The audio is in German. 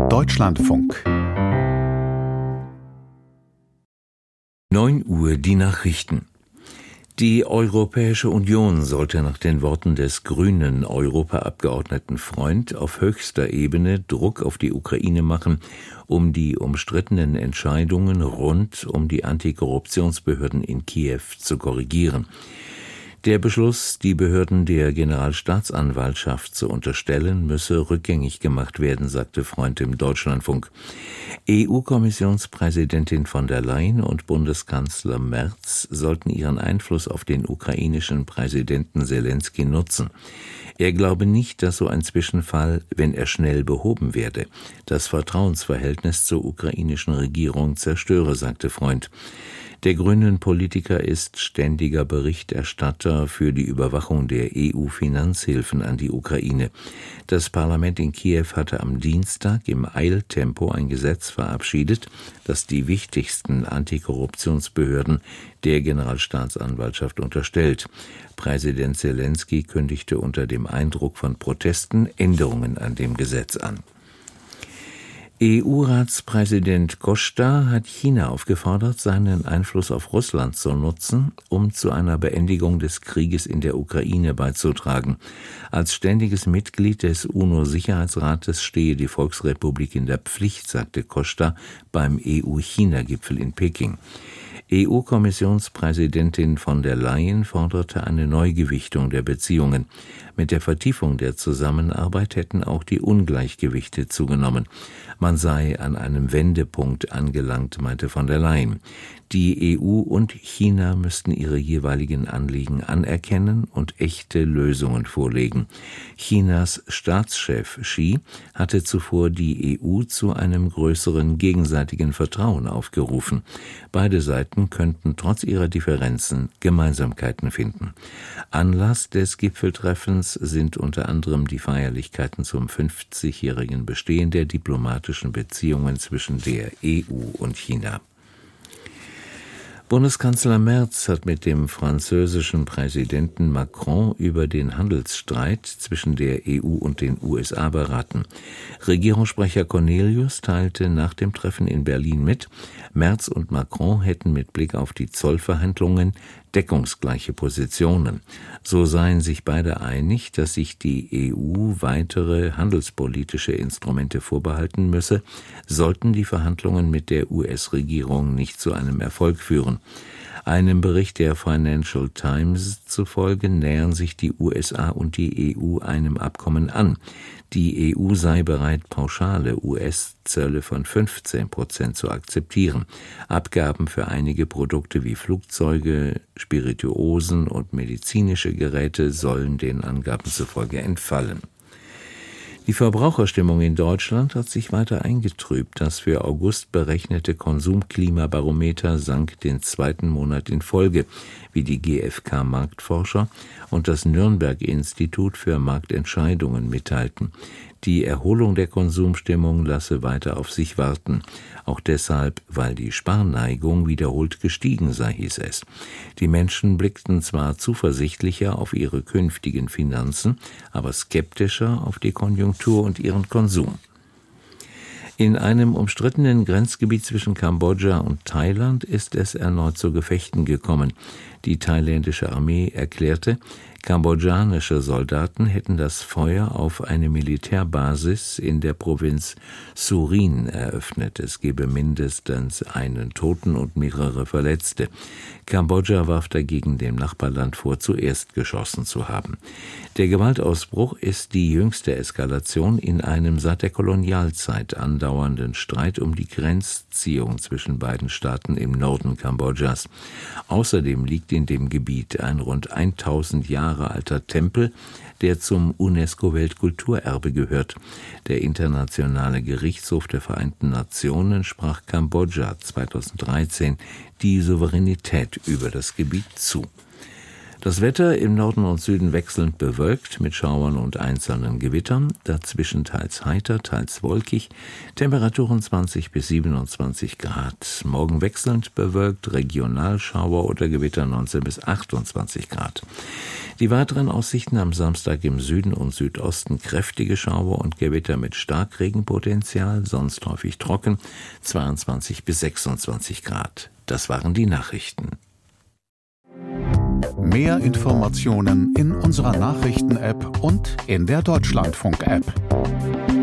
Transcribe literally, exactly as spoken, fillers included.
Deutschlandfunk. neun Uhr die Nachrichten. Die Europäische Union sollte nach den Worten des grünen Europaabgeordneten Freund auf höchster Ebene Druck auf die Ukraine machen, um die umstrittenen Entscheidungen rund um die Antikorruptionsbehörden in Kiew zu korrigieren. Der Beschluss, die Behörden der Generalstaatsanwaltschaft zu unterstellen, müsse rückgängig gemacht werden, sagte Freund im Deutschlandfunk. E U-Kommissionspräsidentin von der Leyen und Bundeskanzler Merz sollten ihren Einfluss auf den ukrainischen Präsidenten Selenskyj nutzen. Er glaube nicht, dass so ein Zwischenfall, wenn er schnell behoben werde, das Vertrauensverhältnis zur ukrainischen Regierung zerstöre, sagte Freund. Der grünen Politiker ist ständiger Berichterstatter für die Überwachung der E U-Finanzhilfen an die Ukraine. Das Parlament in Kiew hatte am Dienstag im Eiltempo ein Gesetz verabschiedet, das die wichtigsten Antikorruptionsbehörden der Generalstaatsanwaltschaft unterstellt. Präsident Selenskyj kündigte unter dem Eindruck von Protesten Änderungen an dem Gesetz an. E U-Ratspräsident Costa hat China aufgefordert, seinen Einfluss auf Russland zu nutzen, um zu einer Beendigung des Krieges in der Ukraine beizutragen. Als ständiges Mitglied des UNO-Sicherheitsrates stehe die Volksrepublik in der Pflicht, sagte Costa beim E U-China-Gipfel in Peking. E U-Kommissionspräsidentin von der Leyen forderte eine Neugewichtung der Beziehungen. Mit der Vertiefung der Zusammenarbeit hätten auch die Ungleichgewichte zugenommen. Man sei an einem Wendepunkt angelangt, meinte von der Leyen. Die E U und China müssten ihre jeweiligen Anliegen anerkennen und echte Lösungen vorlegen. Chinas Staatschef Xi hatte zuvor die E U zu einem größeren gegenseitigen Vertrauen aufgerufen. Beide Seiten könnten trotz ihrer Differenzen Gemeinsamkeiten finden. Anlass des Gipfeltreffens sind unter anderem die Feierlichkeiten zum fünfzigjährigen Bestehen der diplomatischen Beziehungen zwischen der E U und China. Bundeskanzler Merz hat mit dem französischen Präsidenten Macron über den Handelsstreit zwischen der E U und den U S A beraten. Regierungssprecher Cornelius teilte nach dem Treffen in Berlin mit, Merz und Macron hätten mit Blick auf die Zollverhandlungen deckungsgleiche Positionen. So seien sich beide einig, dass sich die E U weitere handelspolitische Instrumente vorbehalten müsse, sollten die Verhandlungen mit der U S-Regierung nicht zu einem Erfolg führen. Einem Bericht der Financial Times zufolge nähern sich die U S A und die E U einem Abkommen an. Die E U sei bereit, pauschale U S-Zölle von fünfzehn Prozent zu akzeptieren. Abgaben für einige Produkte wie Flugzeuge, Spirituosen und medizinische Geräte sollen den Angaben zufolge entfallen. Die Verbraucherstimmung in Deutschland hat sich weiter eingetrübt. Das für August berechnete Konsumklimabarometer sank den zweiten Monat in Folge, wie die G f K-Marktforscher und das Nürnberg-Institut für Marktentscheidungen mitteilten. Die Erholung der Konsumstimmung lasse weiter auf sich warten. Auch deshalb, weil die Sparneigung wiederholt gestiegen sei, hieß es. Die Menschen blickten zwar zuversichtlicher auf ihre künftigen Finanzen, aber skeptischer auf die Konjunktur und ihren Konsum. In einem umstrittenen Grenzgebiet zwischen Kambodscha und Thailand ist es erneut zu Gefechten gekommen. Die thailändische Armee erklärte, kambodschanische Soldaten hätten das Feuer auf eine Militärbasis in der Provinz Surin eröffnet. Es gebe mindestens einen Toten und mehrere Verletzte. Kambodscha warf dagegen dem Nachbarland vor, zuerst geschossen zu haben. Der Gewaltausbruch ist die jüngste Eskalation in einem seit der Kolonialzeit andauernden Streit um die Grenzziehung zwischen beiden Staaten im Norden Kambodschas. Außerdem liegt in dem Gebiet ein rund tausend Jahre alter Tempel, der zum UNESCO-Weltkulturerbe gehört. Der Internationale Gerichtshof der Vereinten Nationen sprach Kambodscha zweitausenddreizehn die Souveränität über das Gebiet zu. Das Wetter im Norden und Süden wechselnd bewölkt mit Schauern und einzelnen Gewittern, dazwischen teils heiter, teils wolkig, Temperaturen zwanzig bis siebenundzwanzig Grad. Morgen wechselnd bewölkt, Regionalschauer oder Gewitter neunzehn bis achtundzwanzig Grad. Die weiteren Aussichten am Samstag im Süden und Südosten kräftige Schauer und Gewitter mit Starkregenpotenzial, sonst häufig trocken, zweiundzwanzig bis sechsundzwanzig Grad. Das waren die Nachrichten. Mehr Informationen in unserer Nachrichten-App und in der Deutschlandfunk-App.